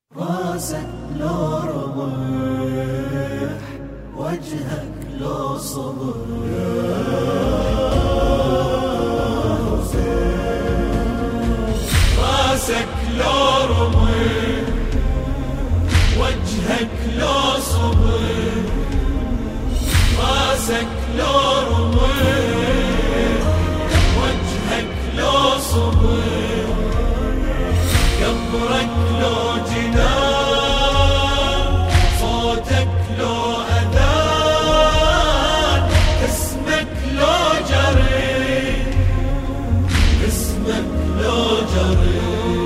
راسك لو رمح، وجهك لو صبح، راسك لو رمح، وجهك لو صبح، راسك لو رمح، وجهك لو صبح، قبرك لو جنان، صوتك لو أذان، اسمك لو جري، اسمك لو جري.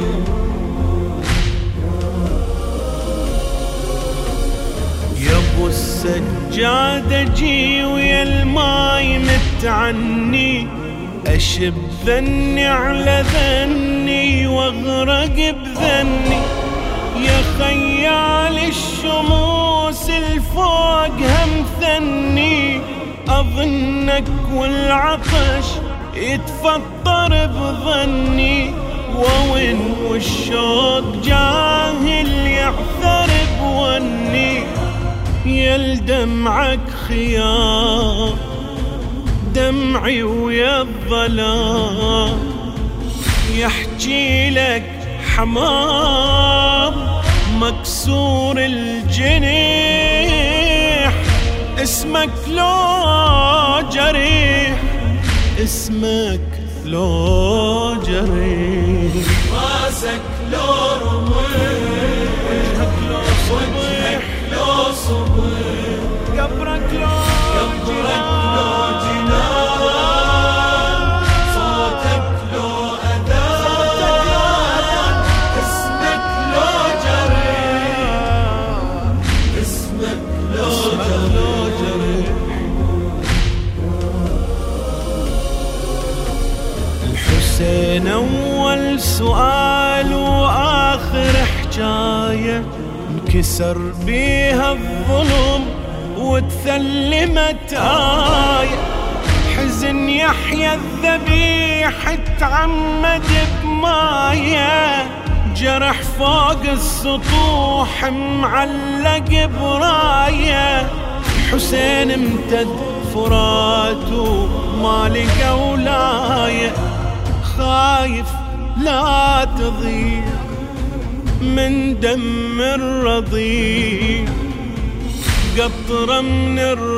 يا ابو السجادة جي ويا الماي متعني، أشب ذني على ذني واغرق بذني، يا خيال الشموس الفوق هم ثني، أظنك والعطش يتفطر بظني، وين والشوق جاهل يعثر بوني، يا لدمعك خيار دمعي ويا الظلام، يحكي لك حمام مكسور الجنيح، اسمك لو جريح، اسمك لو جريح. راسك لو رمح، وجهك لو صبح، قبرك لو جنان، صوتك لو أذان، اسمك لو جري، اسمك لو جري. الحسين أول سؤال وآخر حجاية، انكسر بيها الظلم وتثلمت آية، حزن يحيى الذبيح تعمد بماية، جرح فوق السطوح معلق براية، حسين امتد فراته ما لقى ولاية، خايف لا تضيع من دم الرضيع، قطرة من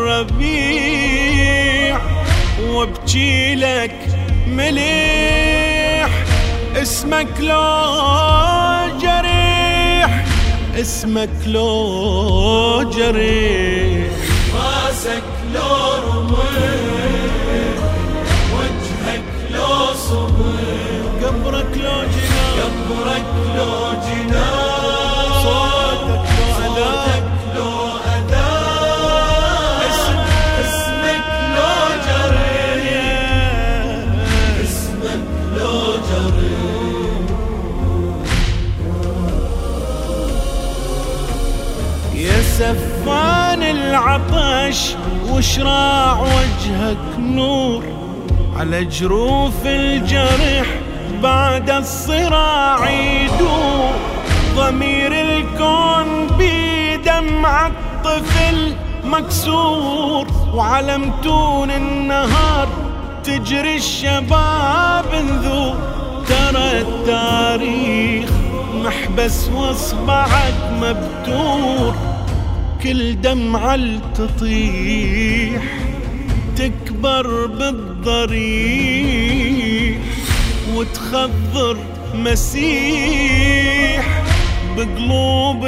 الربيع وابكي لك مليح، اسمك لو جريح، اسمك لو جريح. راسك لو رمح، وجهك لو صبح، قبرك لو جنان، قبرك لو جنان، صوتك لو أذان، اسمك لو جري، اسمك لو جري. يا سفان العطش وشراع وجهك نور، على جروف الجرح بعد الصراع يدور، ضمير الكون بدمع الطفل مكسور، وعلى متون النهار تجري الشباب انذور، ترى التاريخ محبس واصبعك مبتور، كل دمعة تطيح تكبر بالضريح، وتخضر مسيح بقلوب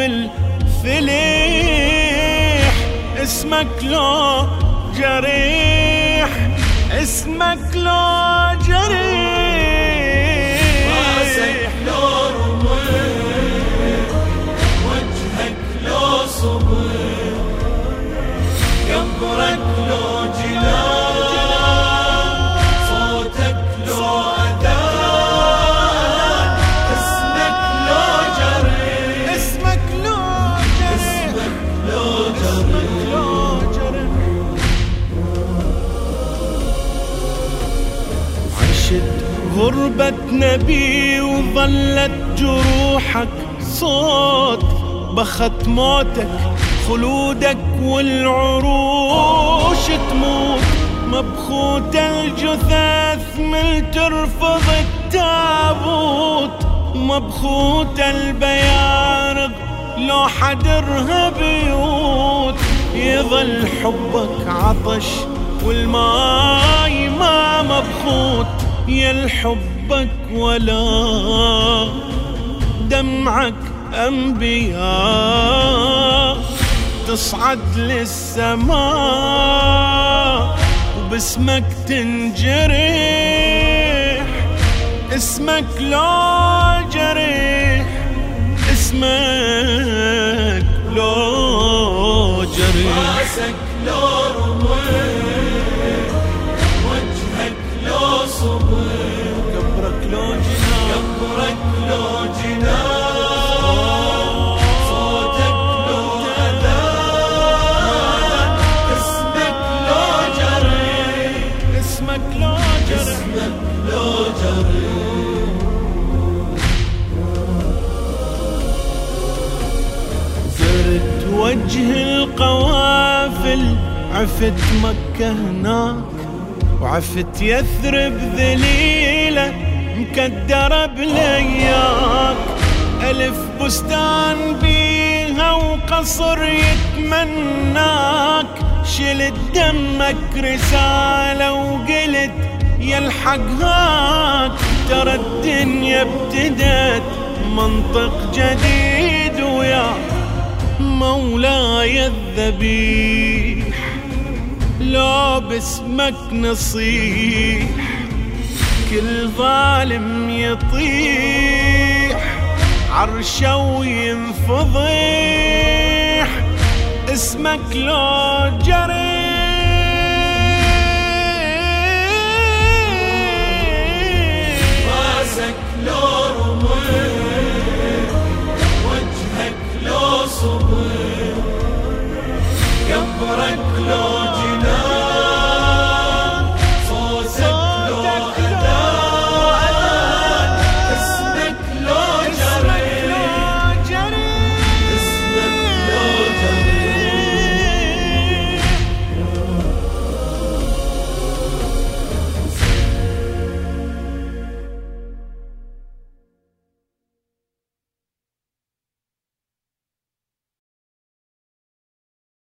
الفليح، اسمك لو جريح، اسمك لو جريح. راسك لو رمح، وجهك لو صبح، قبرك لو جنان، صوتك لو أذان، اسمك لو جري، اسمك لو جريح، اسمك لو جري. عشت غربة نبي وظلت جروح جروحك صوت بخت موتك خلودك والعروش تموت مبخوت الجثث من ترفض التابوت مبخوت البيارق لو حدرها بيوت يظل حبك عطش والماي ما مبخوت يا حبك ولا دمعك أنبياء تصعد للسماء وباسمك تنجرح اسمك لو جرح اسمك لو جرح راسك لو رميت وجهك لو صبر قبرك لو جنان قبرك لو جنان صوتك لو أذان اسمك لو جري اسمك لو جرح اسمك لو جري زرت وجه القوافل عفت مكة هناك وعفت يثرب ذليلة مكدرة بلياك ألف بستان بيها وقصر يتمناك شلت دمك رسالة وقلت يلحقهاك ترى الدنيا ابتدت منطق جديد وياك مولاي الذبيح لو باسمك نصيح كل ظالم يطيح عرشه وينفضح اسمك لو جري راسك لو رميت وجهك لو صبر قبرك